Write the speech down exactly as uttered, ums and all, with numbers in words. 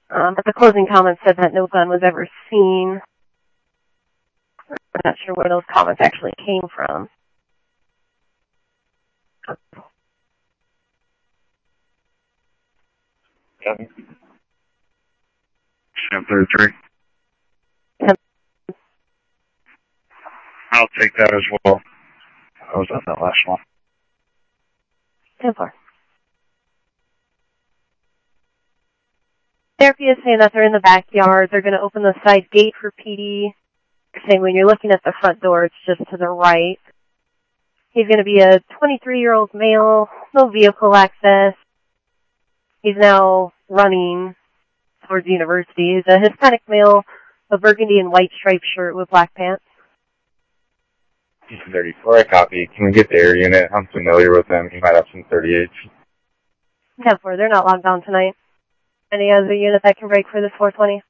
Um, but the closing comments said that no gun was ever seen. I'm not sure where those comments actually came from. Seven. Seven thirty-three. Yep. I'll take that as well. I was on that last one. ten four. Therapy is saying that they're in the backyard. They're going to open the side gate for P D. Saying when you're looking at the front door, it's just to the right. He's going to be a twenty-three-year-old male, no vehicle access. He's now running towards the university. He's a Hispanic male, a burgundy and white striped shirt with black pants. thirty-four, I copy. Can we get the air unit? I'm familiar with them. He might have some thirty-eights. ten four, they're not logged on tonight. Any other unit that can break for this four twenty?